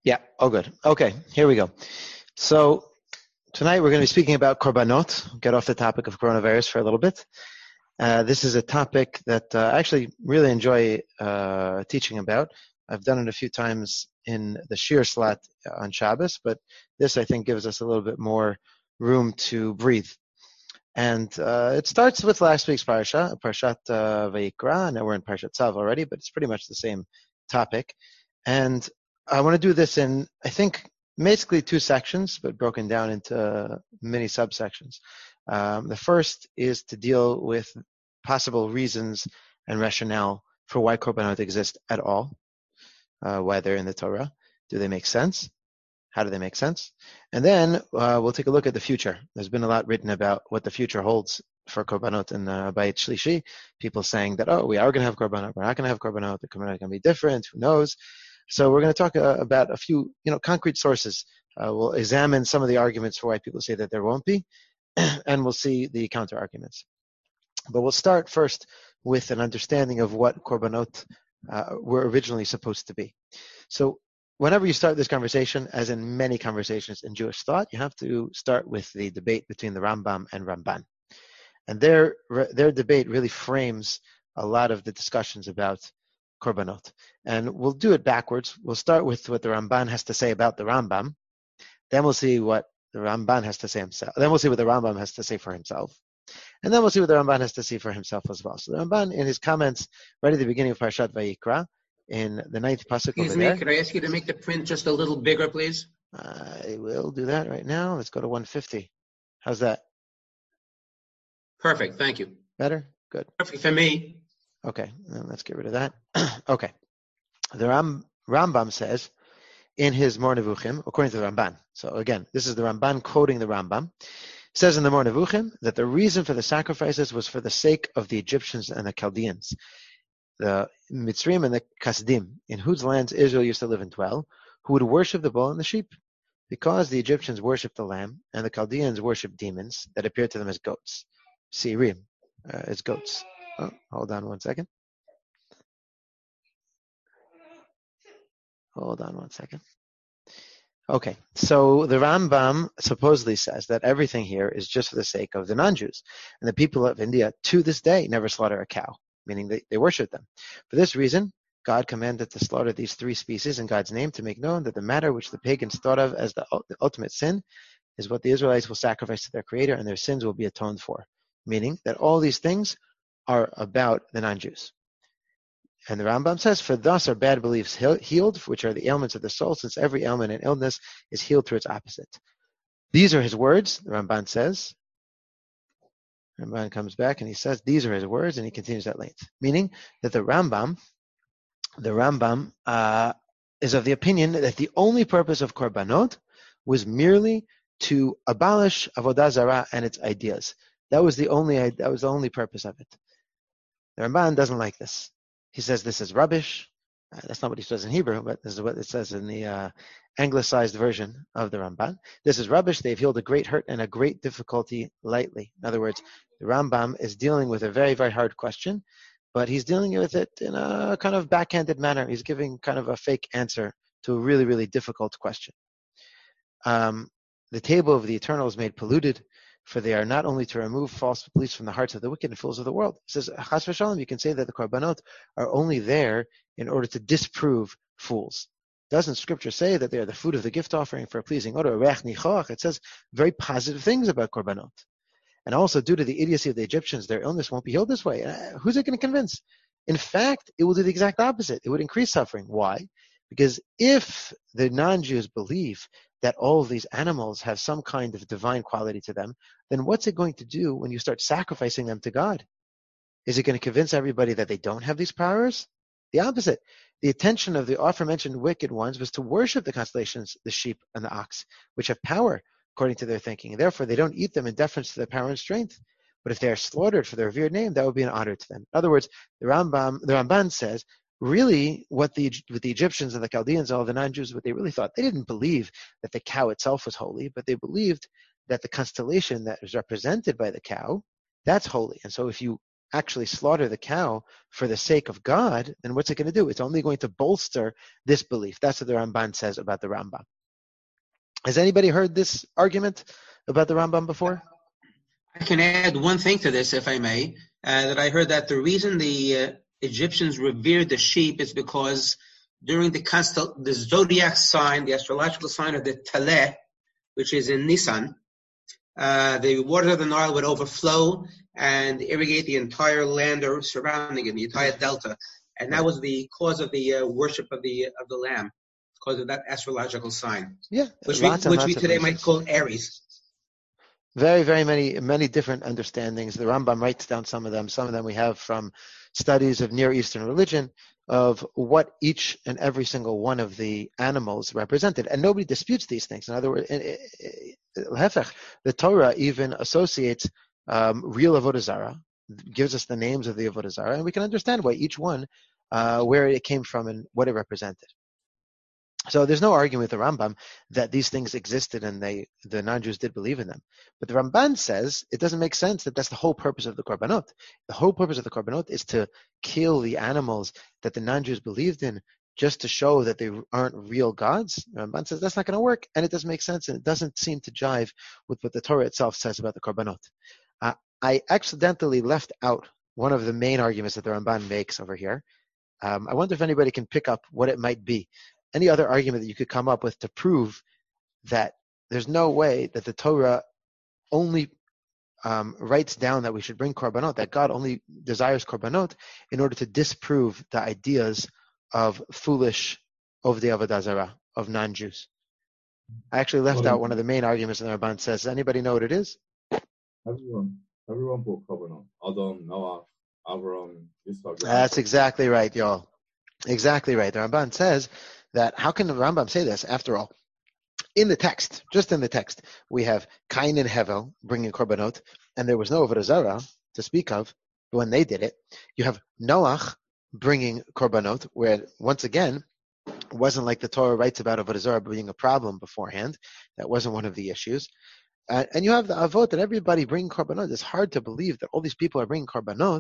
Yeah. Oh, good. Okay. Here we go. So tonight we're going to be speaking about korbanot. Get off the topic of coronavirus for a little bit. This is a topic that I actually really enjoy teaching about. I've done it a few times in the Shir slot on Shabbos, but this I think gives us a little bit more room to breathe. And it starts with last week's Parshat Vayikra. Now we're in Parshat Tzav already, but it's pretty much the same topic. And I want to do this in, I think, basically two sections, but broken down into many subsections. The first is to deal with possible reasons and rationale for why korbanot exist at all, why they're in the Torah. Do they make sense? How do they make sense? And then we'll take a look at the future. There's been a lot written about what the future holds for korbanot in Bayit Shlishi. People saying that, we are going to have korbanot, we're not going to have korbanot, the korbanot is going to be different, who knows? So we're going to talk about a few, concrete sources. We'll examine some of the arguments for why people say that there won't be, and we'll see the counter arguments. But we'll start first with an understanding of what korbanot were originally supposed to be. So whenever you start this conversation, as in many conversations in Jewish thought, you have to start with the debate between the Rambam and Ramban. And their debate really frames a lot of the discussions about korbanot. And we'll do it backwards. We'll start with what the Ramban has to say about the Rambam. Then we'll see what the Ramban has to say himself. Then we'll see what the Rambam has to say for himself. And then we'll see what the Ramban has to say for himself as well. So the Ramban, in his comments right at the beginning of Parshat Vayikra, in the 9th pasuk over there. Could I ask you to make the print just a little bigger, please? I will do that right now. Let's go to 150. How's that? Perfect. Thank you. Better? Good. Perfect for me. Okay. Let's get rid of that. Okay. The Rambam says in his Mor Nevuchim, according to the Ramban. So again, this is the Ramban quoting the Rambam. Says in the Mor Nevuchim that the reason for the sacrifices was for the sake of the Egyptians and the Chaldeans, the Mitzrim and the Kasdim, in whose lands Israel used to live and dwell, who would worship the bull and the sheep, because the Egyptians worshipped the lamb, and the Chaldeans worshipped demons that appeared to them as goats. Sirim, as goats. Oh, hold on one second. Hold on one second. Okay, so the Rambam supposedly says that everything here is just for the sake of the non-Jews. And the people of India, to this day, never slaughter a cow, meaning they worship them. For this reason, God commanded to slaughter these three species in God's name to make known that the matter which the pagans thought of as the ultimate sin is what the Israelites will sacrifice to their Creator, and their sins will be atoned for. Meaning that all these things are about the non-Jews. And the Rambam says, for thus are bad beliefs healed, which are the ailments of the soul, since every ailment and illness is healed through its opposite. These are his words, the Ramban says. Ramban comes back and he says, these are his words, and he continues at length. Meaning that the Rambam is of the opinion that the only purpose of korbanot was merely to abolish avodah zarah and its ideas. That was the only purpose of it. The Ramban doesn't like this. He says this is rubbish. That's not what he says in Hebrew, but this is what it says in the anglicized version of the Ramban. This is rubbish. They've healed a great hurt and a great difficulty lightly. In other words, the Rambam is dealing with a very, very hard question, but he's dealing with it in a kind of backhanded manner. He's giving kind of a fake answer to a really, really difficult question. The table of the eternal is made polluted, for they are not only to remove false beliefs from the hearts of the wicked and fools of the world. It says, Chas v'shalom, you can say that the korbanot are only there in order to disprove fools. Doesn't Scripture say that they are the food of the gift offering for a pleasing odor? It says very positive things about korbanot. And also, due to the idiocy of the Egyptians, their illness won't be healed this way. Who's it going to convince? In fact, it will do the exact opposite. It would increase suffering. Why? Because if the non-Jews believe that all of these animals have some kind of divine quality to them, then what's it going to do when you start sacrificing them to God? Is it going to convince everybody that they don't have these powers? The opposite. The intention of the aforementioned wicked ones was to worship the constellations, the sheep and the ox, which have power, according to their thinking. And therefore, they don't eat them in deference to their power and strength. But if they are slaughtered for their revered name, that would be an honor to them. In other words, the Ramban says, really, what the Egyptians and the Chaldeans, all the non-Jews, what they really thought, they didn't believe that the cow itself was holy, but they believed that the constellation that was represented by the cow, that's holy. And so if you actually slaughter the cow for the sake of God, then what's it going to do? It's only going to bolster this belief. That's what the Ramban says about the Rambam. Has anybody heard this argument about the Rambam before? I can add one thing to this, if I may, that I heard that the reason the Egyptians revered the sheep is because during the zodiac sign, the astrological sign of the Taleh, which is in Nisan, the waters of the Nile would overflow and irrigate the entire land or surrounding it, the entire delta, and that was the cause of the worship of the lamb, because of that astrological sign. Yeah, which we today might call Aries. Very, very many different understandings. The Rambam writes down some of them. Some of them we have from studies of Near Eastern religion of what each and every single one of the animals represented. And nobody disputes these things. In other words, the Torah even associates real Avodah Zarah, gives us the names of the Avodah Zarah, and we can understand why each one, where it came from and what it represented. So there's no argument with the Rambam that these things existed and the non-Jews did believe in them. But the Ramban says it doesn't make sense that that's the whole purpose of the Korbanot. The whole purpose of the Korbanot is to kill the animals that the non-Jews believed in just to show that they aren't real gods. The Ramban says that's not going to work, and it doesn't make sense, and it doesn't seem to jive with what the Torah itself says about the Korbanot. I accidentally left out one of the main arguments that the Ramban makes over here. I wonder if anybody can pick up what it might be. Any other argument that you could come up with to prove that there's no way that the Torah only writes down that we should bring korbanot, that God only desires korbanot in order to disprove the ideas of foolish Ovdei Avodah Zarah, of non-Jews. I actually left out one of the main arguments in the Ramban says. Does anybody know what it is? Everyone brought korbanot. Adam, Noah, Abraham, Yitzhak. That's exactly right, y'all. Exactly right. The Ramban says that, how can the Rambam say this? After all, in the text, just in the text, we have Cain and Hevel bringing korbanot, and there was no Avodah Zarah to speak of when they did it. You have Noach bringing korbanot, where, once again, it wasn't like the Torah writes about Avodah Zarah being a problem beforehand. That wasn't one of the issues. And you have the Avot, that everybody bringing korbanot. It's hard to believe that all these people are bringing korbanot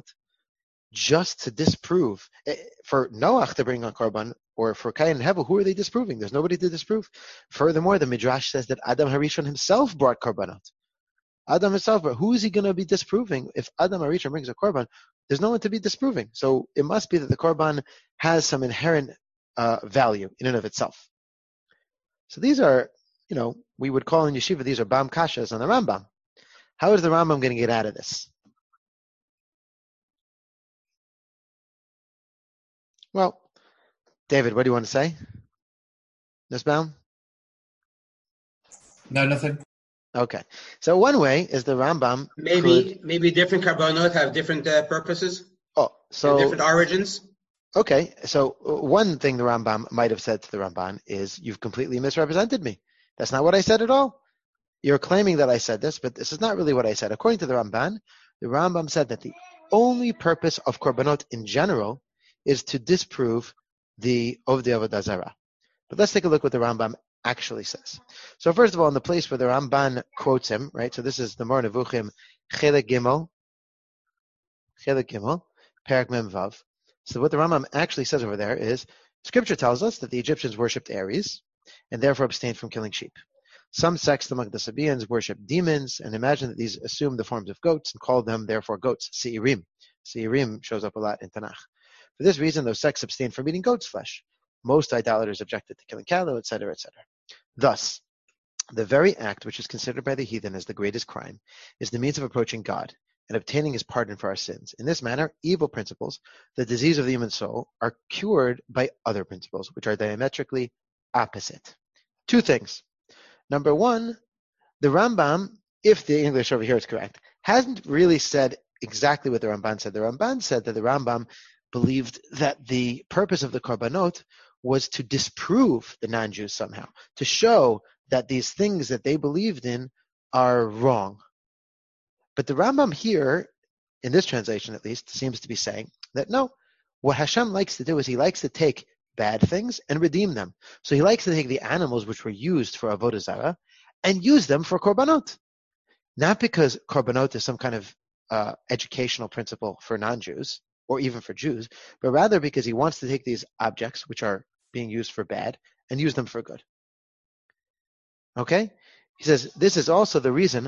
just to disprove. For Noach to bring on korban, or for Cain and Hevel, who are they disproving? There's nobody to disprove. Furthermore, the Midrash says that Adam HaRishon himself brought korbanot. Adam himself, but who is he going to be disproving? If Adam HaRishon brings a korban, there's no one to be disproving. So it must be that the korban has some inherent value in and of itself. So these are, we would call in yeshiva, these are Bam Kashas on the Rambam. How is the Rambam going to get out of this? Well, David, what do you want to say? Nussbaum? No, nothing. Okay. So one way is the Rambam Maybe different korbanot have different purposes. So different origins. Okay. So one thing the Rambam might have said to the Ramban is, you've completely misrepresented me. That's not what I said at all. You're claiming that I said this, but this is not really what I said. According to the Rambam said that the only purpose of korbanot in general is to disprove the Ovdei Avodah Zarah. But let's take a look what the Rambam actually says. So first of all, in the place where the Ramban quotes him, right? So this is the Moreh Nevuchim, Chelek Gimel, Perek Mem Vav. So what the Rambam actually says over there is, Scripture tells us that the Egyptians worshipped Aries and therefore abstained from killing sheep. Some sects among the Sabaeans worshipped demons and imagined that these assumed the forms of goats and called them therefore goats, Seirim. Seirim shows up a lot in Tanakh. For this reason, those sects abstained from eating goat's flesh. Most idolaters objected to killing cattle, etc., etc. Thus, the very act which is considered by the heathen as the greatest crime is the means of approaching God and obtaining his pardon for our sins. In this manner, evil principles, the disease of the human soul, are cured by other principles, which are diametrically opposite. Two things. Number one, the Rambam, if the English over here is correct, hasn't really said exactly what the Ramban said. The Ramban said that the Rambam believed that the purpose of the korbanot was to disprove the non-Jews somehow, to show that these things that they believed in are wrong. But the Rambam here, in this translation at least, seems to be saying that no, what Hashem likes to do is he likes to take bad things and redeem them. So he likes to take the animals which were used for Avodah Zarah and use them for korbanot. Not because korbanot is some kind of educational principle for non-Jews or even for Jews, but rather because he wants to take these objects, which are being used for bad, and use them for good. Okay? He says, this is also the reason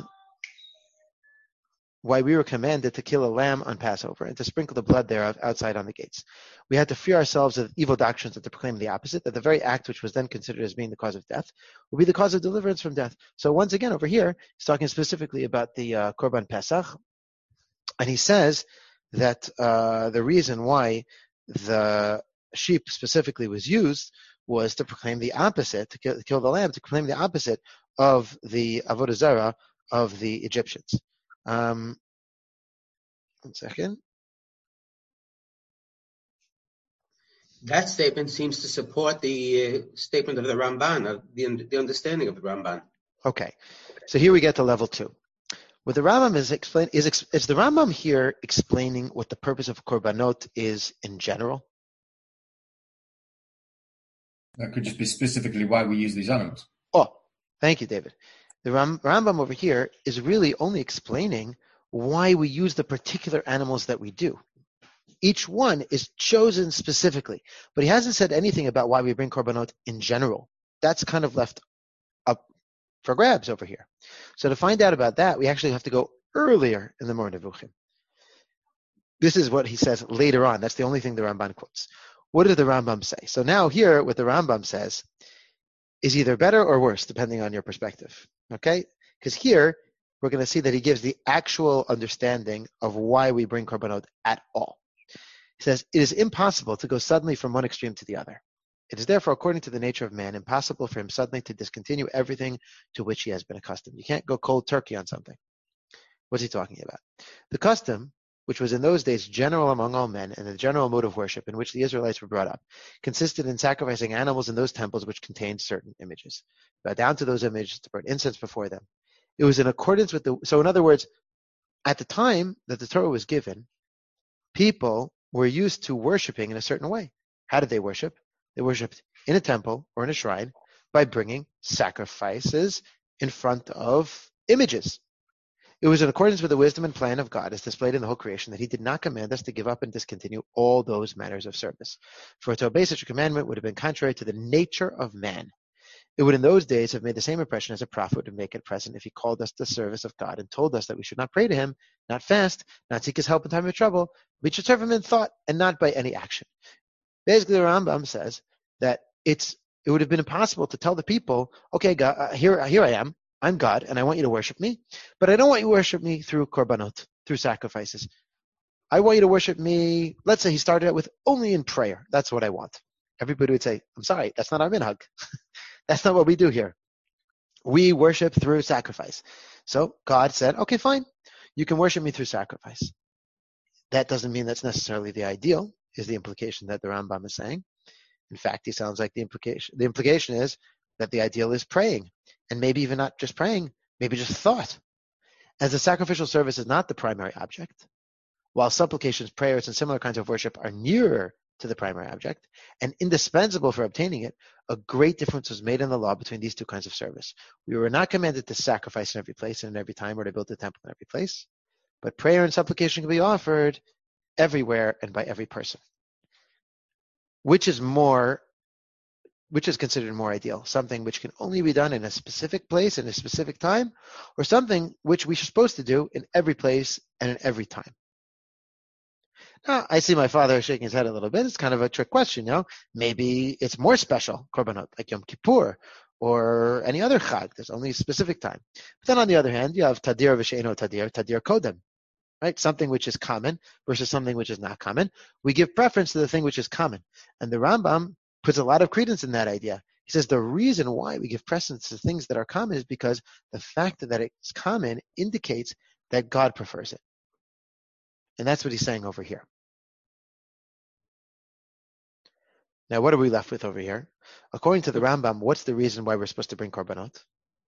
why we were commanded to kill a lamb on Passover and to sprinkle the blood thereof outside on the gates. We had to fear ourselves of evil doctrines and to proclaim the opposite, that the very act which was then considered as being the cause of death will be the cause of deliverance from death. So once again, over here, he's talking specifically about the Korban Pesach, and he says that the reason why the sheep specifically was used was to proclaim the opposite, to kill the lamb, to proclaim the opposite of the Avodah Zarah of the Egyptians. One second. That statement seems to support the statement of the Ramban, the understanding of the Ramban. Okay, so here we get to level 2. What the Rambam is the Rambam here explaining what the purpose of korbanot is in general? That could just be specifically why we use these animals. Oh, thank you, David. The Rambam over here is really only explaining why we use the particular animals that we do. Each one is chosen specifically, but he hasn't said anything about why we bring korbanot in general. That's kind of left up for grabs over here. So to find out about that, we actually have to go earlier in the Moreh Nevuchim. This is what he says later on. That's the only thing the Ramban quotes. What did the Rambam say? So now here, what the Rambam says is either better or worse, depending on your perspective. Okay? Because here, we're going to see that he gives the actual understanding of why we bring korbanot at all. He says, it is impossible to go suddenly from one extreme to the other. It is therefore, according to the nature of man, impossible for him suddenly to discontinue everything to which he has been accustomed. You can't go cold turkey on something. What's he talking about? The custom, which was in those days general among all men, and the general mode of worship in which the Israelites were brought up, consisted in sacrificing animals in those temples which contained certain images. Bow down to those images to burn incense before them. It was in accordance with so in other words, at the time that the Torah was given, people were used to worshiping in a certain way. How did they worship? They worshipped in a temple or in a shrine by bringing sacrifices in front of images. It was in accordance with the wisdom and plan of God as displayed in the whole creation that he did not command us to give up and discontinue all those manners of service. For to obey such a commandment would have been contrary to the nature of man. It would in those days have made the same impression as a prophet would make at present if he called us to the service of God and told us that we should not pray to him, not fast, not seek his help in time of trouble. We should serve him in thought and not by any action. Basically, the Rambam says that it would have been impossible to tell the people, okay, God, here I am, I'm God, and I want you to worship me, but I don't want you to worship me through korbanot, through sacrifices. I want you to worship me, let's say he started out with only in prayer. That's what I want. Everybody would say, I'm sorry, that's not our minhag. That's not what we do here. We worship through sacrifice. So God said, okay, fine. You can worship me through sacrifice. That doesn't mean that's necessarily the ideal, is the implication that the Rambam is saying. In fact, he sounds like the implication is that the ideal is praying. And maybe even not just praying, maybe just thought. As the sacrificial service is not the primary object, while supplications, prayers, and similar kinds of worship are nearer to the primary object and indispensable for obtaining it, a great difference was made in the law between these two kinds of service. We were not commanded to sacrifice in every place and in every time or to build a temple in every place, but prayer and supplication can be offered everywhere and by every person. Which is considered more ideal? Something which can only be done in a specific place in a specific time, or something which we're supposed to do in every place and in every time? Now, I see my father shaking his head a little bit. It's kind of a trick question, Maybe it's more special, korbanot, like Yom Kippur or any other chag. There's only a specific time. But then on the other hand, you have tadir v'she'eno tadir, tadir kodem, right? Something which is common versus something which is not common. We give preference to the thing which is common. And the Rambam puts a lot of credence in that idea. He says the reason why we give precedence to things that are common is because the fact that it's common indicates that God prefers it. And that's what he's saying over here. Now, what are we left with over here? According to the Rambam, what's the reason why we're supposed to bring korbanot?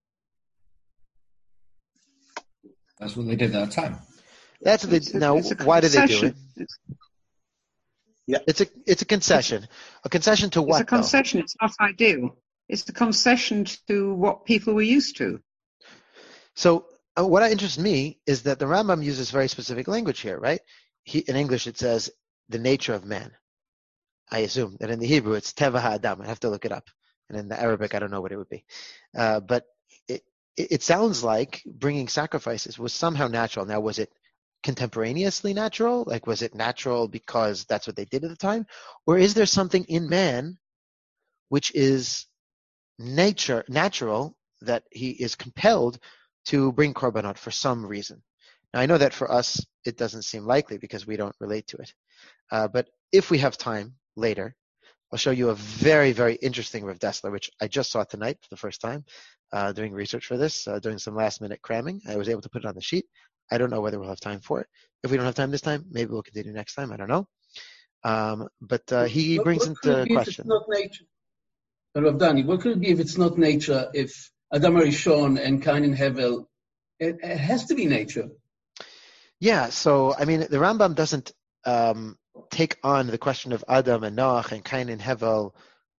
That's what they did at that time. That's what they, now, why did they do it? Yeah. It's a concession. A concession to what? It's a concession. Though? It's not ideal. It's a concession to what people were used to. So what interests me is that the Rambam uses very specific language here, right? In English it says the nature of man. I assume that in the Hebrew it's teva ha'adam. I have to look it up. And in the Arabic, I don't know what it would be. But it sounds like bringing sacrifices was somehow natural. Now, was it contemporaneously natural? Like, was it natural because that's what they did at the time? Or is there something in man which is natural, that he is compelled to bring korbanot for some reason? Now, I know that for us, it doesn't seem likely because we don't relate to it. But if we have time later, I'll show you a very, very interesting Rav Dessler, which I just saw tonight for the first time, doing research for this, doing some last-minute cramming. I was able to put it on the sheet. I don't know whether we'll have time for it. If we don't have time this time, maybe we'll continue next time. I don't know. But he brings into question. Not nature? Rav Dani, what could it be if it's not nature? If Adam Arishon and Cain and Hevel, it has to be nature. Yeah. So I mean, the Rambam doesn't take on the question of Adam and Noach and Cain and Hevel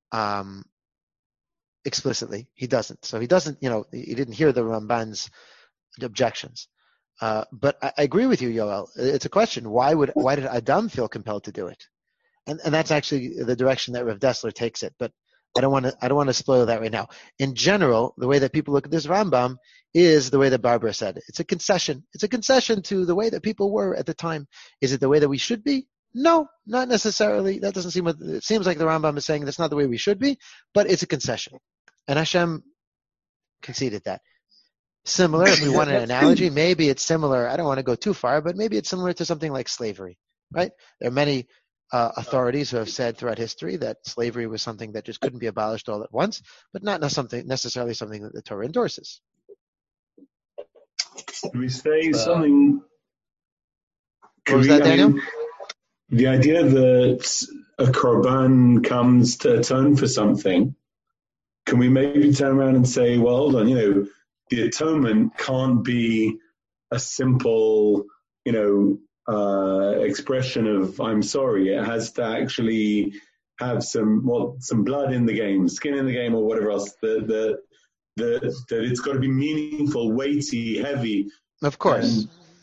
explicitly. He doesn't. So he doesn't, he didn't hear the Ramban's objections. But I agree with you, Yoel. It's a question. Why did Adam feel compelled to do it? And that's actually the direction that Rav Dessler takes it. But I don't want to spoil that right now. In general, the way that people look at this Rambam is the way that Barbara said. It's a concession. It's a concession to the way that people were at the time. Is it the way that we should be? No, not necessarily. That doesn't seem what it seems like. The Rambam is saying that's not the way we should be, but it's a concession. And Hashem conceded that. Similar, if we want an analogy, maybe it's similar. I don't want to go too far, but maybe it's similar to something like slavery, right? There are many authorities who have said throughout history that slavery was something that just couldn't be abolished all at once, but not necessarily something that the Torah endorses. Can we say something? What was that, Daniel? The idea that a korban comes to atone for something, can we maybe turn around and say, well, hold on, the atonement can't be a simple, expression of I'm sorry. It has to actually have some blood in the game, skin in the game, or whatever else. That it's got to be meaningful, weighty, heavy. Of course.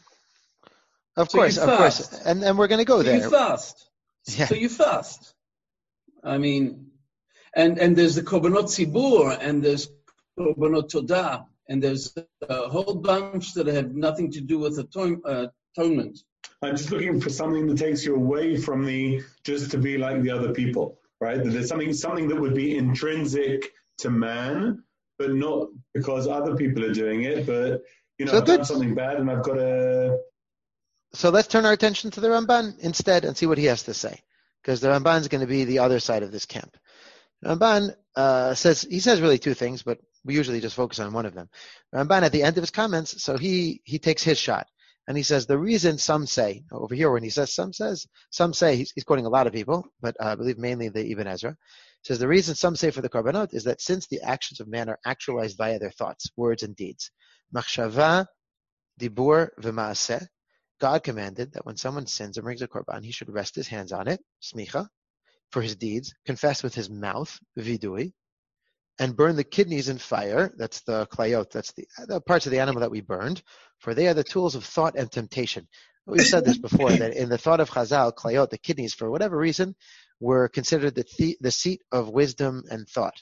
Of course. And we're going to go there. You fast. Yeah. So you fast. I mean, and there's the korbanot tzibur, and there's korbanot todah, and there's a whole bunch that have nothing to do with atonement. I'm just looking for something that takes you away from just to be like the other people, right? That there's something that would be intrinsic to man, but not because other people are doing it, but I've done something bad and I've got to. So let's turn our attention to the Ramban instead and see what he has to say, because the Ramban is going to be the other side of this camp. Ramban says really two things, but we usually just focus on one of them. Ramban at the end of his comments, so he takes his shot. And he says, the reason some say, over here when he says some say, he's quoting a lot of people, but I believe mainly the Ibn Ezra, says the reason some say for the korbanot is that since the actions of man are actualized via their thoughts, words, and deeds, machshava, dibur, v'maaseh, God commanded that when someone sins and brings a korban, he should rest his hands on it, smicha, for his deeds, confess with his mouth, vidui, and burn the kidneys in fire. That's the klayot. That's the parts of the animal that we burned, for they are the tools of thought and temptation. We've said this before, that in the thought of Chazal, klayot, the kidneys, for whatever reason, were considered the seat of wisdom and thought.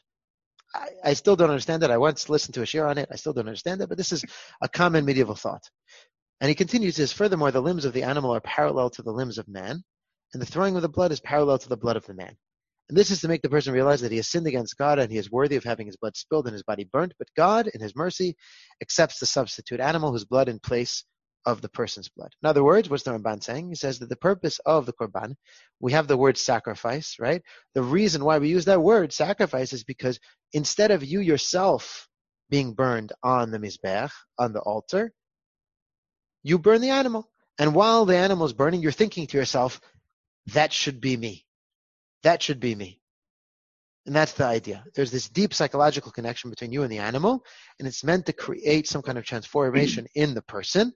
I still don't understand it. I once listened to a shir on it. I still don't understand it, but this is a common medieval thought. And he continues this, furthermore, the limbs of the animal are parallel to the limbs of man, and the throwing of the blood is parallel to the blood of the man. And this is to make the person realize that he has sinned against God and he is worthy of having his blood spilled and his body burnt. But God, in his mercy, accepts the substitute animal whose blood in place of the person's blood. In other words, what's the Ramban saying? He says that the purpose of the korban, we have the word sacrifice, right? The reason why we use that word, sacrifice, is because instead of you yourself being burned on the mizbeach, on the altar, you burn the animal. And while the animal is burning, you're thinking to yourself, that should be me. That should be me. And that's the idea. There's this deep psychological connection between you and the animal, and it's meant to create some kind of transformation in the person.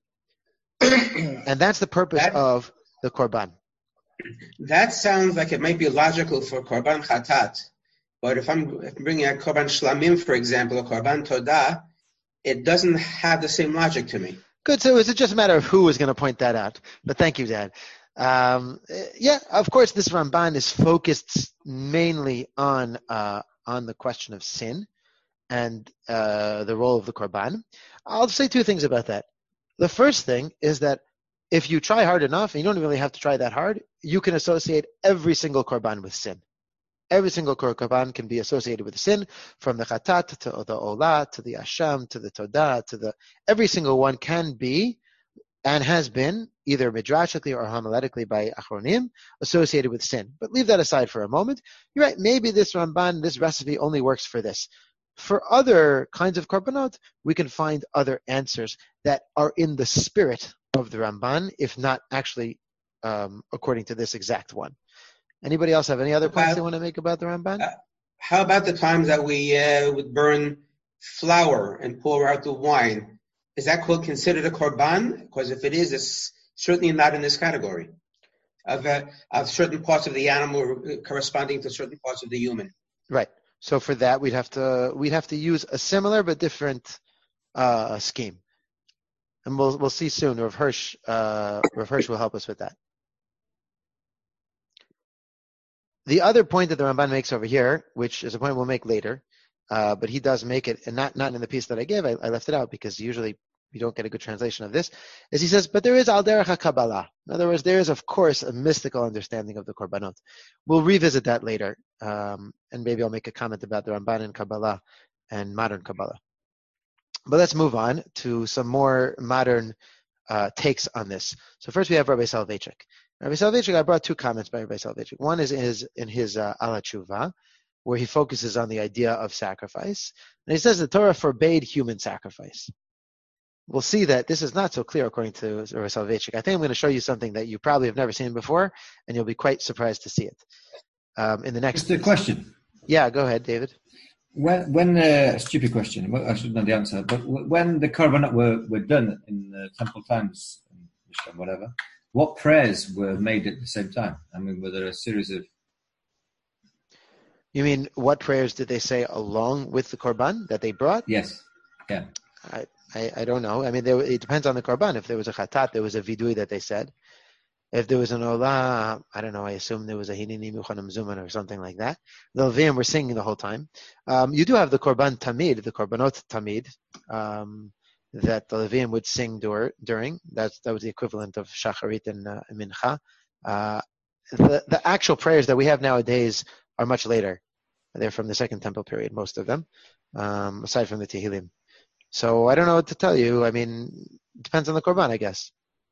And that's the purpose of the korban. That sounds like it might be logical for korban chatat. But if I'm bringing a korban shlamim, for example, a korban todah, it doesn't have the same logic to me. Good. So is it just a matter of who was going to point that out? But thank you, Dad. Yeah, of course, this Ramban is focused mainly on the question of sin and the role of the korban. I'll say two things about that. The first thing is that if you try hard enough, and you don't really have to try that hard, you can associate every single korban with sin. Every single korban can be associated with sin, from the chatat to the olah to the asham to the todah to the every single one can be and has been either midrashically or homiletically by achronim associated with sin. But leave that aside for a moment. You're right. Maybe this Ramban, this recipe only works for this. For other kinds of korbanot, we can find other answers that are in the spirit of the Ramban, if not actually according to this exact one. Anybody else have any other points they want to make about the Ramban? How about the times that we would burn flour and pour out the wine? Is that considered a korban? Because if it is, it's certainly not in this category of certain parts of the animal corresponding to certain parts of the human. Right. So for that, we'd have to use a similar but different scheme, and we'll see soon. Rav Hirsch will help us with that. The other point that the Ramban makes over here, which is a point we'll make later, but he does make it, and not in the piece that I gave. I left it out because usually you don't get a good translation of this, is he says, but there is al derech HaKabbalah. In other words, there is, of course, a mystical understanding of the korbanot. We'll revisit that later, and maybe I'll make a comment about the Ramban and Kabbalah and modern Kabbalah. But let's move on to some more modern takes on this. So first we have Rabbi Soloveitchik. Rabbi Soloveitchik, I brought two comments by Rabbi Soloveitchik. One is in his Al HaTshuva, where he focuses on the idea of sacrifice. And he says the Torah forbade human sacrifice. We'll see that this is not so clear according to Rabbi Soloveitchik. I think I'm going to show you something that you probably have never seen before, and you'll be quite surprised to see it. In the next. Just a question. Yeah, go ahead, David. When a stupid question, I should know the answer, but when the korbanot were done in the temple times, whatever, what prayers were made at the same time? I mean, were there a series of... You mean, what prayers did they say along with the korban that they brought? Yes. Yeah. I don't know. I mean, it depends on the korban. If there was a chatat, there was a vidui that they said. If there was an olah, I don't know, I assume there was a hinini muchanim zuman or something like that. The Levim were singing the whole time. You do have the korban tamid, the korbanot tamid, that the Levim would sing during. That was the equivalent of shacharit and mincha. The actual prayers that we have nowadays are much later. They're from the Second Temple period, most of them, aside from the Tehillim. So I don't know what to tell you. I mean, it depends on the korban, I guess.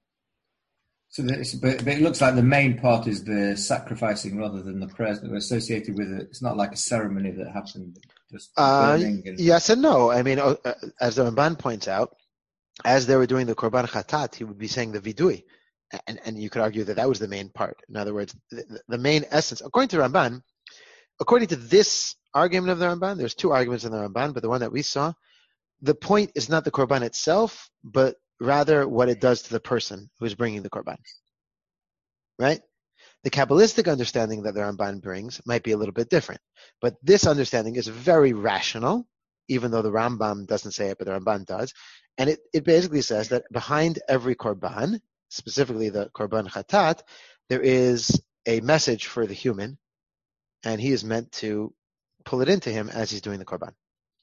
So, but it looks like the main part is the sacrificing rather than the prayers that were associated with it. It's not like a ceremony that happened. Just yes and no. I mean, as the Ramban points out, as they were doing the korban chatat, he would be saying the vidui, and you could argue that was the main part. In other words, the main essence, according to Ramban, according to this argument of the Ramban, there's two arguments in the Ramban, but the one that we saw, the point is not the korban itself, but rather what it does to the person who is bringing the korban. Right? The Kabbalistic understanding that the Ramban brings might be a little bit different. But this understanding is very rational, even though the Rambam doesn't say it, but the Ramban does. And it basically says that behind every korban, specifically the korban chatat, there is a message for the human, and he is meant to pull it into him as he's doing the korban.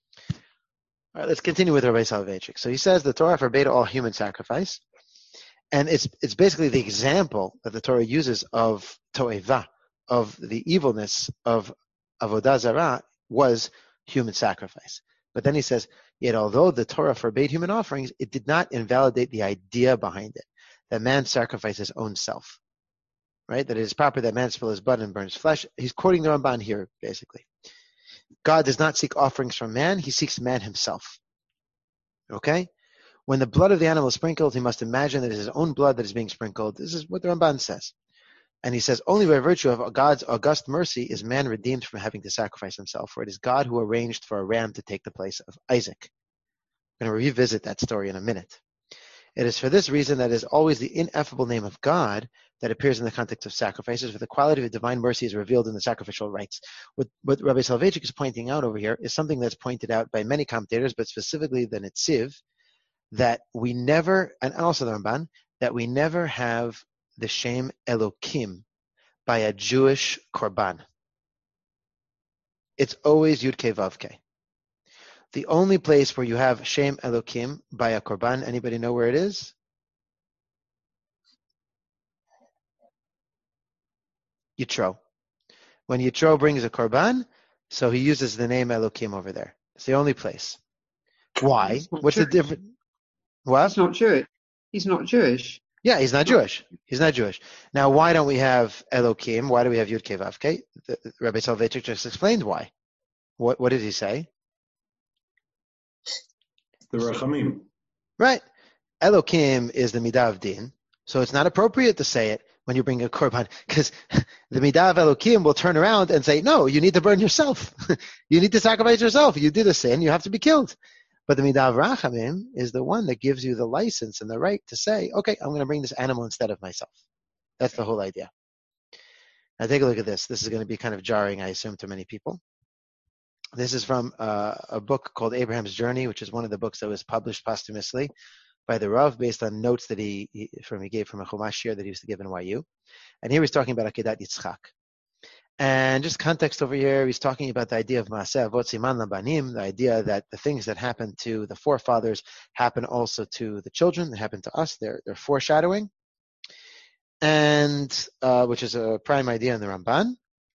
All right, let's continue with Rabbi Soloveitchik. So he says the Torah forbade all human sacrifice, and it's basically the example that the Torah uses of to'eva, of the evilness of avodah zarah, was human sacrifice. But then he says, yet although the Torah forbade human offerings, it did not invalidate the idea behind it, that man sacrifices his own self. Right? That it is proper that man spill his blood and burn his flesh. He's quoting the Ramban here, basically. God does not seek offerings from man, he seeks man himself. Okay? When the blood of the animal is sprinkled, he must imagine that it is his own blood that is being sprinkled. This is what the Ramban says. And he says, only by virtue of God's august mercy is man redeemed from having to sacrifice himself, for it is God who arranged for a ram to take the place of Isaac. I'm going to revisit that story in a minute. It is for this reason that it is always the ineffable name of God that appears in the context of sacrifices, where the quality of divine mercy is revealed in the sacrificial rites. What Rabbi Soloveitchik is pointing out over here is something that's pointed out by many commentators, but specifically the Netziv, that we never, and also the Ramban, that we never have the Shem Elokim by a Jewish korban. It's always Yud Kei Vav Kei. The only place where you have Shem Elokim by a korban, anybody know where it is? Yitro. When Yitro brings a korban, so he uses the name Elokim over there. It's the only place. Why? What's the difference? What? He's not Jewish. He's not Jewish. Yeah, he's not Jewish. He's not Jewish. Now, why don't we have Elokim? Why do we have Yud Kei Vav Kei? Rabbi Soloveitchik just explained why. What did he say? The Rachamim. Right. Elokim is the Midah of Din, so it's not appropriate to say it when you bring a korban, because the Midah of Elokim will turn around and say, no, you need to burn yourself. You need to sacrifice yourself. You did a sin, you have to be killed. But the Midah of Rachamim is the one that gives you the license and the right to say, okay, I'm going to bring this animal instead of myself. That's the whole idea. Now take a look at this. This is going to be kind of jarring, I assume, to many people. This is from a book called Abraham's Journey, which is one of the books that was published posthumously by the Rav based on notes that he gave from a Chumash Shir that he used to give in YU. And here he's talking about Akedat Yitzchak. And just context over here, he's talking about the idea of Maaseh Avot Siman Labanim, the idea that the things that happen to the forefathers happen also to the children, they happen to us, they're foreshadowing, and which is a prime idea in the Ramban.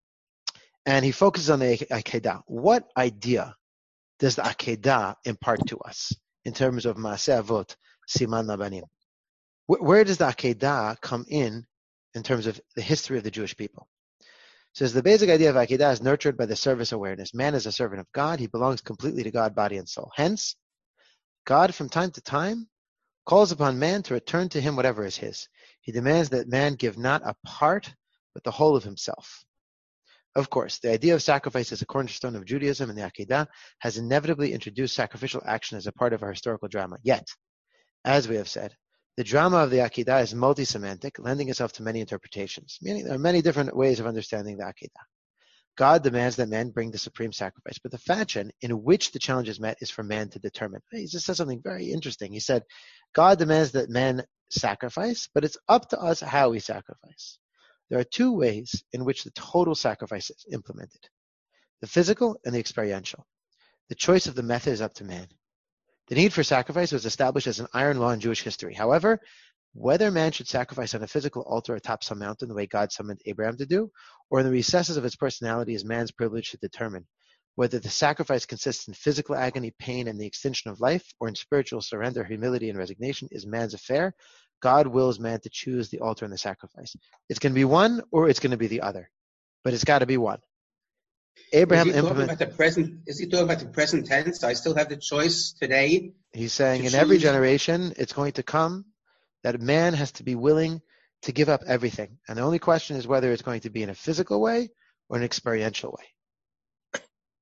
And he focuses on the Akedah. What idea does the Akedah impart to us in terms of Maaseh Avot Siman Labanim? Where does the Akedah come in terms of the history of the Jewish people? Says the basic idea of Akedah is nurtured by the service awareness. Man is a servant of God. He belongs completely to God, body and soul. Hence, God from time to time calls upon man to return to him whatever is his. He demands that man give not a part, but the whole of himself. Of course, the idea of sacrifice as a cornerstone of Judaism and the Akedah has inevitably introduced sacrificial action as a part of our historical drama. Yet, as we have said, the drama of the Akedah is multi-semantic, lending itself to many interpretations, meaning there are many different ways of understanding the Akedah. God demands that man bring the supreme sacrifice, but the fashion in which the challenge is met is for man to determine. He just said something very interesting. He said, God demands that man sacrifice, but it's up to us how we sacrifice. There are two ways in which the total sacrifice is implemented: the physical and the experiential. The choice of the method is up to man. The need for sacrifice was established as an iron law in Jewish history. However, whether man should sacrifice on a physical altar atop some mountain the way God summoned Abraham to do, or in the recesses of his personality is man's privilege to determine. Whether the sacrifice consists in physical agony, pain, and the extinction of life, or in spiritual surrender, humility, and resignation is man's affair. God wills man to choose the altar and the sacrifice. It's going to be one or it's going to be the other, but it's got to be one. Abraham implemented. Is he talking about the present tense? I still have the choice today. He's saying in every generation, it's going to come that man has to be willing to give up everything. And the only question is whether it's going to be in a physical way or an experiential way.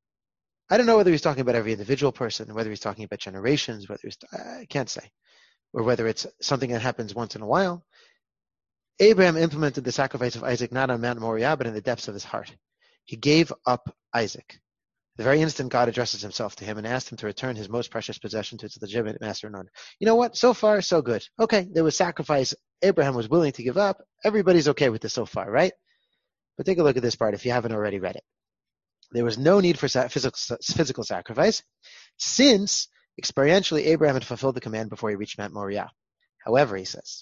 I don't know whether he's talking about every individual person, whether he's talking about generations, I can't say, or whether it's something that happens once in a while. Abraham implemented the sacrifice of Isaac not on Mount Moriah, but in the depths of his heart. He gave up Isaac. The very instant God addresses himself to him and asked him to return his most precious possession to its legitimate master and owner. You know what? So far, so good. Okay, there was sacrifice Abraham was willing to give up. Everybody's okay with this so far, right? But take a look at this part if you haven't already read it. There was no need for physical sacrifice, since experientially Abraham had fulfilled the command before he reached Mount Moriah. However, he says,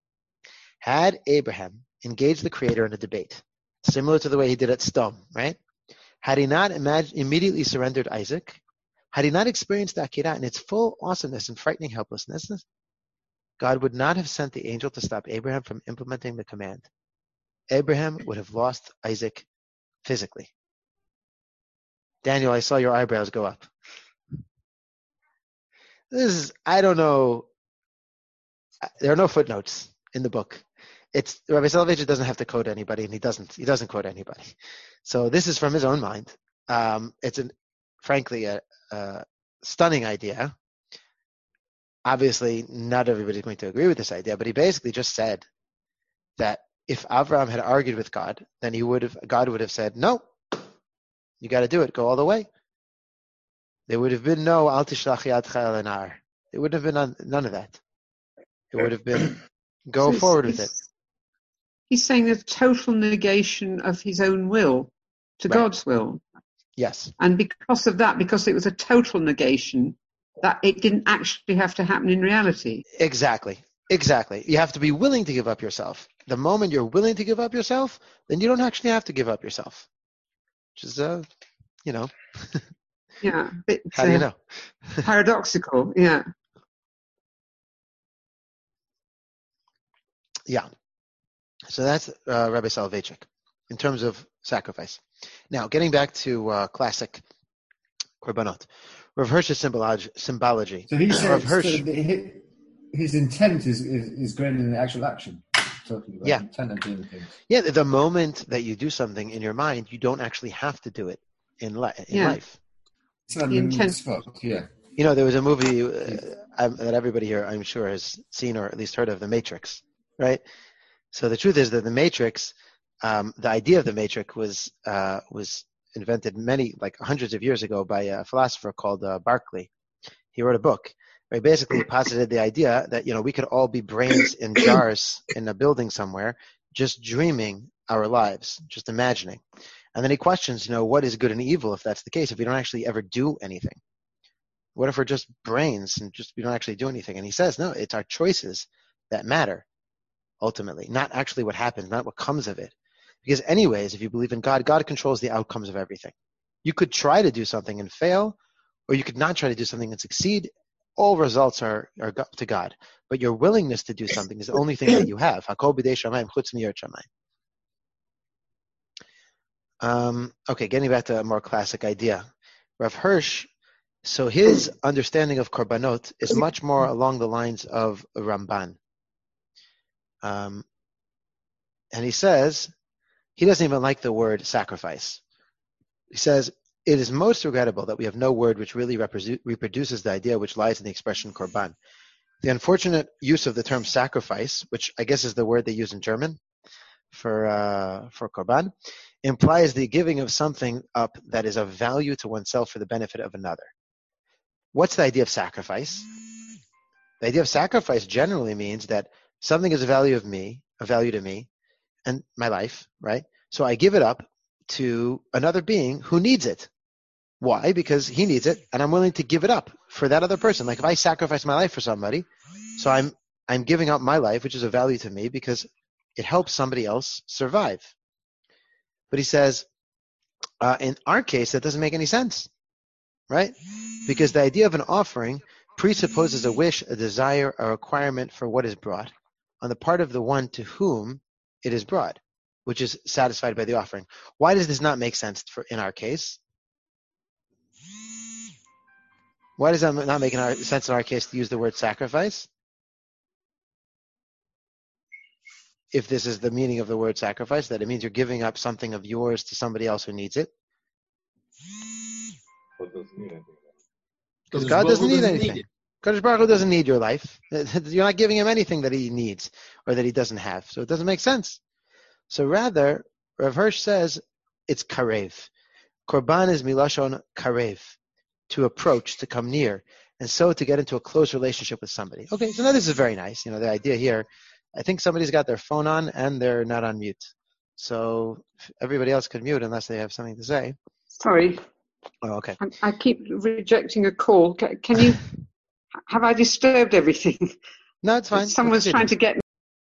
had Abraham engaged the Creator in a debate, similar to the way he did at Sdom, right? Had he not immediately surrendered Isaac, had he not experienced the Akedah in its full awesomeness and frightening helplessness, God would not have sent the angel to stop Abraham from implementing the command. Abraham would have lost Isaac physically. Daniel, I saw your eyebrows go up. I don't know. There are no footnotes in the book. Rabbi Soloveitchik doesn't have to quote anybody, and he doesn't quote anybody. So this is from his own mind. It's frankly a stunning idea. Obviously, not everybody's going to agree with this idea, but he basically just said that if Avraham had argued with God, then God would have said, no, you got to do it. Go all the way. There would have been no al tishlach yadcha el hanar. It would have been none of that. It would have been go forward with it. He's saying a total negation of his own will to Right. God's will. Yes. And because of that, because it was a total negation, that it didn't actually have to happen in reality. Exactly. You have to be willing to give up yourself. The moment you're willing to give up yourself, then you don't actually have to give up yourself. Which is, Yeah. It's, how do you know? paradoxical, yeah. Yeah. So that's Rabbi Soloveitchik in terms of sacrifice. Now, getting back to classic korbanot, Rav Hirsch's symbology. So he says Rav Hirsch, his intent is greater than the actual action. Talking about Yeah. intent of doing things. yeah, the moment that you do something in your mind, you don't actually have to do it in life. So The intent. Yeah. There was a movie that everybody here, I'm sure, has seen or at least heard of, The Matrix, right? So the truth is that The Matrix, the idea of The Matrix was invented hundreds of years ago by a philosopher called Berkeley. He wrote a book where he basically posited the idea that, we could all be brains in jars in a building somewhere, just dreaming our lives, just imagining. And then he questions, what is good and evil if that's the case, if we don't actually ever do anything? What if we're just brains and we don't actually do anything? And he says, no, it's our choices that matter, ultimately, not actually what happens, not what comes of it. Because anyways, if you believe in God, God controls the outcomes of everything. You could try to do something and fail, or you could not try to do something and succeed. All results are up to God. But your willingness to do something is the only thing that you have. Hakol b'dei shamayim chutz miyirot shamayim. Okay, getting back to a more classic idea. Rav Hirsch, so his understanding of korbanot is much more along the lines of Ramban. And he says, he doesn't even like the word sacrifice. He says, it is most regrettable that we have no word which really reproduces the idea which lies in the expression korban. The unfortunate use of the term sacrifice, which I guess is the word they use in German for korban, implies the giving of something up that is of value to oneself for the benefit of another. What's the idea of sacrifice? The idea of sacrifice generally means that something is a value to me, and my life, right? So I give it up to another being who needs it. Why? Because he needs it, and I'm willing to give it up for that other person. Like if I sacrifice my life for somebody, so I'm giving up my life, which is a value to me, because it helps somebody else survive. But he says, in our case, that doesn't make any sense, right? Because the idea of an offering presupposes a wish, a desire, a requirement for what is brought on the part of the one to whom it is brought, which is satisfied by the offering. Why does this not make sense in our case? Why does that not make sense in our case to use the word sacrifice? If this is the meaning of the word sacrifice, that it means you're giving up something of yours to somebody else who needs it. But doesn't need anything. Because God doesn't need anything. Kadosh Baruch Hu doesn't need your life. You're not giving him anything that he needs or that he doesn't have. So it doesn't make sense. So rather, Rav Hirsch says it's karev. Korban is milashon karev, to approach, to come near, and so to get into a close relationship with somebody. Okay, so now this is very nice. The idea here, I think somebody's got their phone on and they're not on mute. So everybody else could mute unless they have something to say. Sorry, Oh, okay. I keep rejecting a call. Can you? Have I disturbed everything? No, it's fine. Someone's Continue. trying to get me.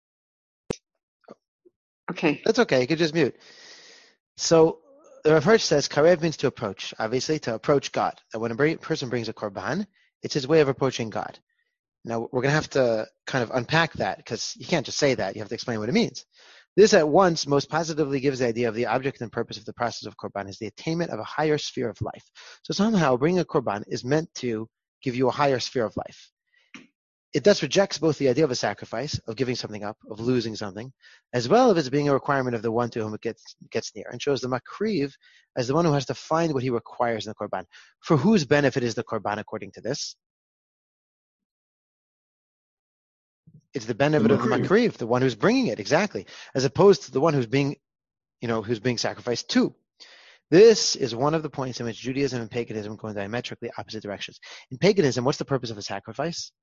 Okay. That's okay. You could just mute. So the Rav Hirsch says karev means to approach, obviously to approach God. That when a person brings a korban, it's his way of approaching God. Now we're going to have to kind of unpack that because you can't just say that. You have to explain what it means. This at once most positively gives the idea of the object and purpose of the process of korban is the attainment of a higher sphere of life. So somehow bringing a korban is meant to give you a higher sphere of life. It thus rejects both the idea of a sacrifice, of giving something up, of losing something, as well as being a requirement of the one to whom it gets near, and shows the makriv as the one who has to find what he requires in the korban. For whose benefit is the korban according to this? It's the benefit of the makriv, the one who's bringing it, exactly, as opposed to the one who's being sacrificed to. This is one of the points in which Judaism and paganism go in diametrically opposite directions. In paganism, what's the purpose of a sacrifice?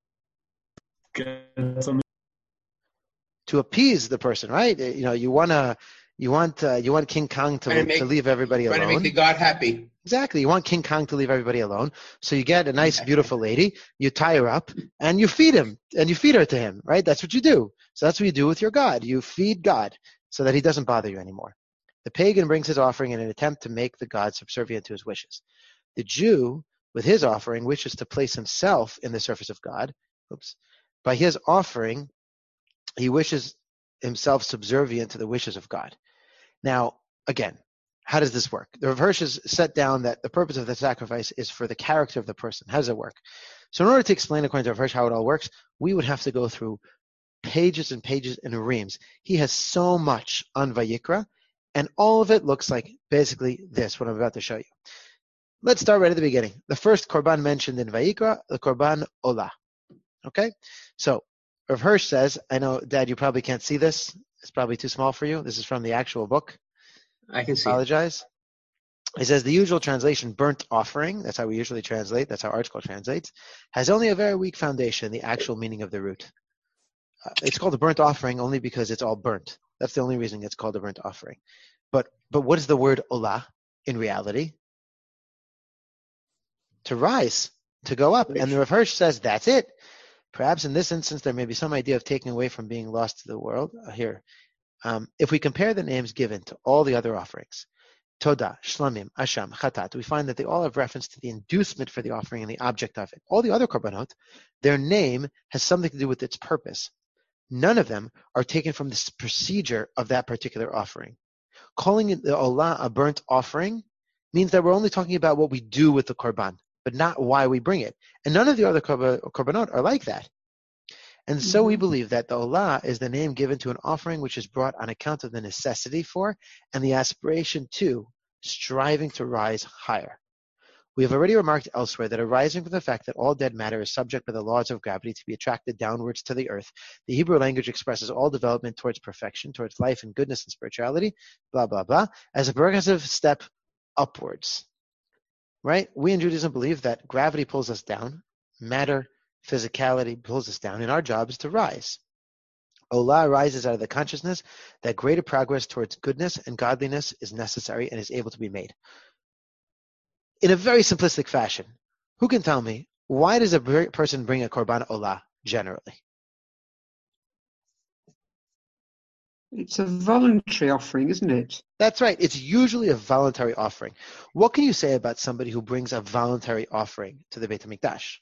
To appease the person, right? You want King Kong to leave everybody alone. Trying to make the god happy. Exactly. You want King Kong to leave everybody alone. So you get a nice, beautiful lady, you tie her up, and you feed him, and you feed her to him, right? That's what you do. So that's what you do with your God. You feed God so that he doesn't bother you anymore. The pagan brings his offering in an attempt to make the god subservient to his wishes. The Jew, with his offering, wishes to place himself in the service of God. By his offering, he wishes himself subservient to the wishes of God. Now, again, how does this work? The Rav Hirsch has set down that the purpose of the sacrifice is for the character of the person. How does it work? So in order to explain, according to Rav Hirsch, how it all works, we would have to go through pages and pages and reams. He has so much on Vayikra, and all of it looks like basically this, what I'm about to show you. Let's start right at the beginning. The first korban mentioned in Vayikra, the korban olah. Okay? So, Rav Hirsch says, I know, Dad, you probably can't see this. It's probably too small for you. This is from the actual book. I can see. Apologize. He says the usual translation, burnt offering, that's how we usually translate, that's how ArtScroll translates, has only a very weak foundation, the actual meaning of the root. It's called a burnt offering only because it's all burnt. That's the only reason it's called a burnt offering. But what is the word olah in reality? To rise, to go up. And the Rav Hirsch says that's it. Perhaps in this instance there may be some idea of taking away from being lost to the world. Here, if we compare the names given to all the other offerings, Todah, Shlamim, Asham, Chatat, we find that they all have reference to the inducement for the offering and the object of it. All the other korbanot, their name has something to do with its purpose. None of them are taken from this procedure of that particular offering. Calling it the olah a burnt offering means that we're only talking about what we do with the korban, but not why we bring it. And none of the other korbanot are like that. And so we believe that the olah is the name given to an offering which is brought on account of the necessity for and the aspiration to striving to rise higher. We have already remarked elsewhere that arising from the fact that all dead matter is subject by the laws of gravity to be attracted downwards to the earth, the Hebrew language expresses all development towards perfection, towards life and goodness and spirituality, blah, blah, blah, as a progressive step upwards. Right? We in Judaism believe that gravity pulls us down, matter, physicality pulls us down, and our job is to rise. Olah arises out of the consciousness that greater progress towards goodness and godliness is necessary and is able to be made. In a very simplistic fashion, who can tell me, why does a person bring a korban olah generally? It's a voluntary offering, isn't it? That's right. It's usually a voluntary offering. What can you say about somebody who brings a voluntary offering to the Beit HaMikdash?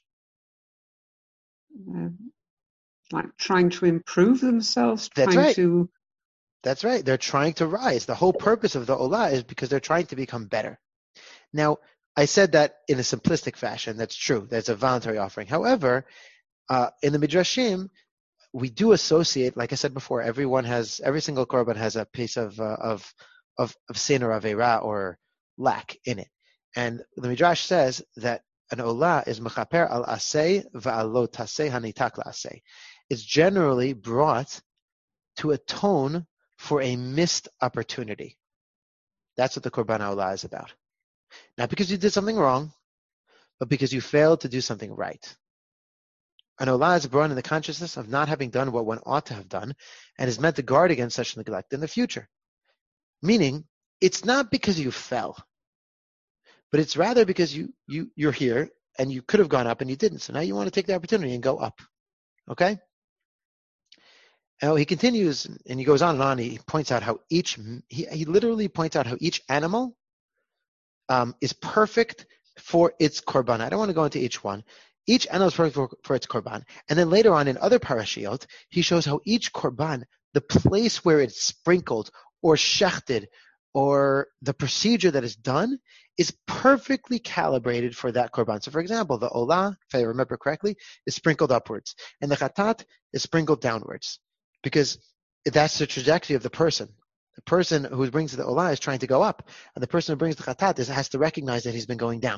Like trying to improve themselves, That's right. That's right. They're trying to rise. The whole purpose of the olah is because they're trying to become better. Now, I said that in a simplistic fashion. That's true. That's a voluntary offering. However, in the Midrashim, we do associate, like I said before, every single korban has a piece of sin or avera or lack in it. And the Midrash says that an olah is mechaper al aseh va'al lo taseh hanitak la'aseh. It's generally brought to atone for a missed opportunity. That's what the korban olah is about. Not because you did something wrong, but because you failed to do something right. An olah is brought in the consciousness of not having done what one ought to have done and is meant to guard against such neglect in the future. Meaning, it's not because you fell, but it's rather because you're here and you could have gone up and you didn't. So now you want to take the opportunity and go up. Okay? Now he continues and he goes on and on. He points out how he literally points out how each animal is perfect for its korban. I don't want to go into each one. Each animal is perfect for its korban. And then later on in other parashiot, he shows how each korban, the place where it's sprinkled or shechted, or the procedure that is done, is perfectly calibrated for that korban. So for example, the olah, if I remember correctly, is sprinkled upwards. And the chatat is sprinkled downwards. Because that's the trajectory of the person. The person who brings the olah is trying to go up. And the person who brings the chatat has to recognize that he's been going down.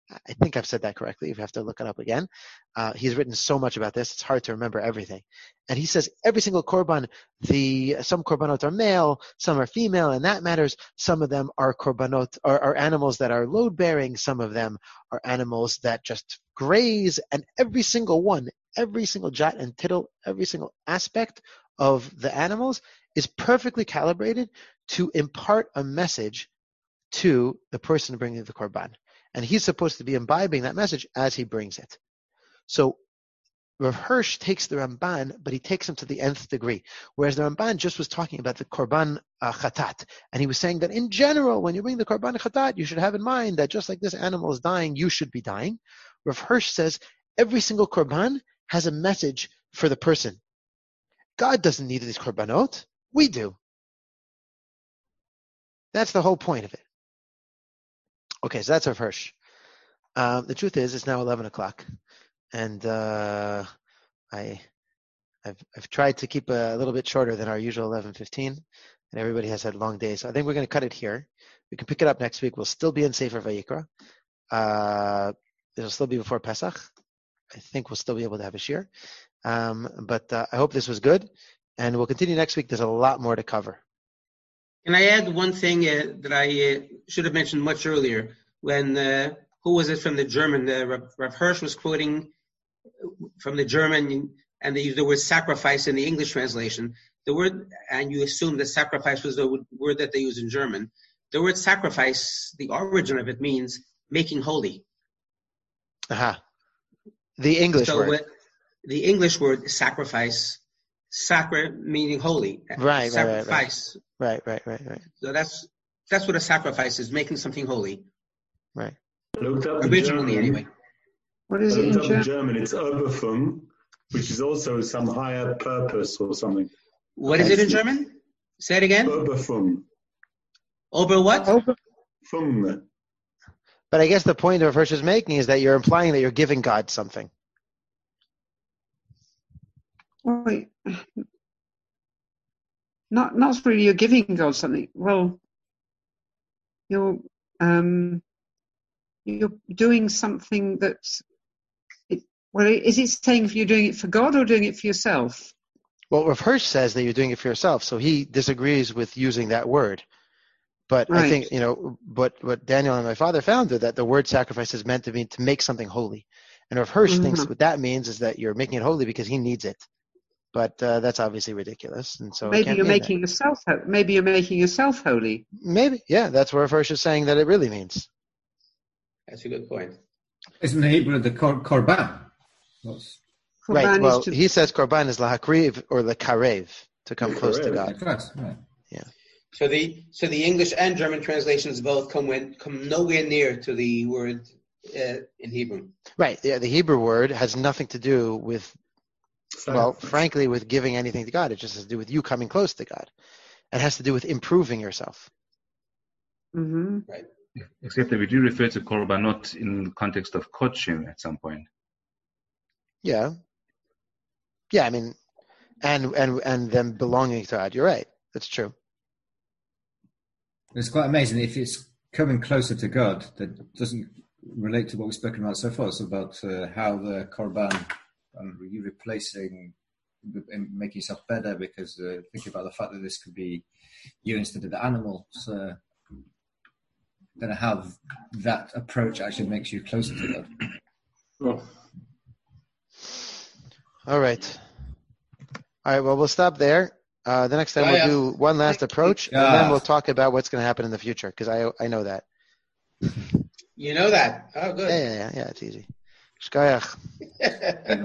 I think I've said that correctly. You have to look it up again. He's written so much about this; it's hard to remember everything. And he says every single korban, some korbanot are male, some are female, and that matters. Some of them are korbanot, are animals that are load-bearing. Some of them are animals that just graze. And every single one, every single jot and tittle, every single aspect of the animals is perfectly calibrated to impart a message to the person bringing the korban. And he's supposed to be imbibing that message as he brings it. So Rav Hirsch takes the Ramban, but he takes him to the nth degree. Whereas the Ramban just was talking about the korban chatat. And he was saying that in general, when you bring the korban chatat, you should have in mind that just like this animal is dying, you should be dying. Rav Hirsch says every single korban has a message for the person. God doesn't need these korbanot. We do. That's the whole point of it. Okay, so that's Rav Hirsch. The truth is, it's now 11 o'clock, and I've tried to keep a little bit shorter than our usual 11:15, and everybody has had long days. So I think we're going to cut it here. We can pick it up next week. We'll still be in Sefer Vayikra. It'll still be before Pesach. I think we'll still be able to have a shir. But I hope this was good, and we'll continue next week. There's a lot more to cover. Can I add one thing that I should have mentioned much earlier? When, who was it from the German? Rav Hirsch was quoting from the German, and they used the word sacrifice in the English translation. The word, and you assume that sacrifice was the word that they use in German. The word sacrifice, the origin of it means making holy. Aha. The English word. The English word sacrifice, sacra meaning holy. Right, sacrifice. Right. So that's what a sacrifice is, making something holy. Right. Originally, anyway. What is it in German? German? It's Oberfung, which is also some higher purpose or something. What is it in German? Say it again. Oberfung. Ober what? Fung. But I guess the point of Hirsch is making is that you're implying that you're giving God something. Wait. Not really you're giving God something. Well, you're doing something that's... is it saying if you're doing it for God or doing it for yourself? Well, Rav Hirsch says that you're doing it for yourself, so he disagrees with using that word. But right. I think, what Daniel and my father found is that the word sacrifice is meant to mean to make something holy. And Rav Hirsch thinks what that means is that you're making it holy because he needs it. But that's obviously ridiculous, and so maybe you're making yourself. Maybe you're making yourself holy. Maybe, yeah. That's what Rav Hirsch is saying that it really means. That's a good point. Isn't the Hebrew the korban? Right. Well, he says korban is lahakriv or lakarev, to come close to God. Right. Yeah. So the English and German translations both come nowhere near to the word in Hebrew. Right. Yeah. The Hebrew word has nothing to do with. Well, frankly, with giving anything to God, it just has to do with you coming close to God. It has to do with improving yourself. Mm-hmm. Right. Except that we do refer to korbanot in the context of kodshim at some point. Yeah. Yeah, I mean, and them belonging to God. You're right. That's true. It's quite amazing if it's coming closer to God that doesn't relate to what we've spoken about so far. It's about how the korban. And you replacing and making yourself better because thinking about the fact that this could be you instead of the animal. So I don't know how that approach actually makes you closer to God. Oh. All right. Well, we'll stop there. The next time we'll do one last approach, and then we'll talk about what's going to happen in the future because I know that. You know that? Oh, good. Yeah. It's easy. Shkayach.